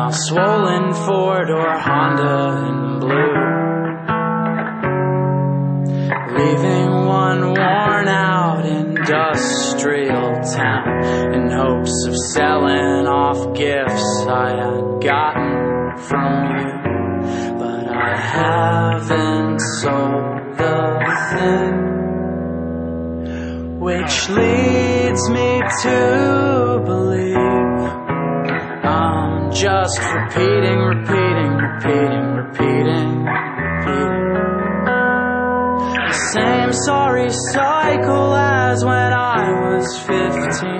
a swollen Ford or Honda in blue, leaving one worn out industrial town in hopes of selling off gifts I had gotten from you. But I haven't sold a thing, which leads me to believe I'm just repeating the same sorry cycle as when I was 15.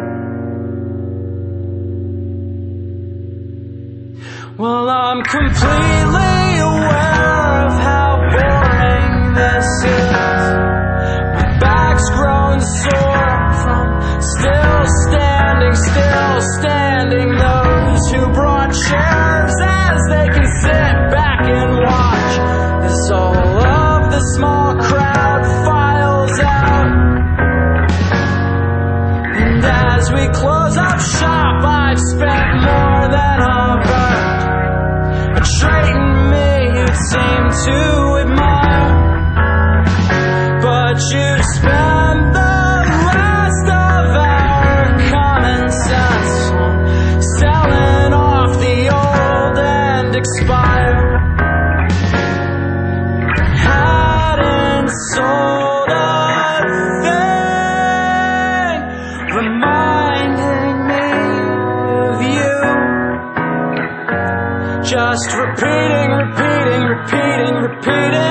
Well, I'm completely aware of how boring this is. My back's grown sore from still standing. Those who brought chairs as they can sit back and watch as all of the small crowd files out. And as we close up shop, I've spent more than I've earned. A trait in me you'd seem to admire, but you spend the rest of our common sense on selling off the old and expired. Hadn't sold a thing, reminding me of you. Just repeating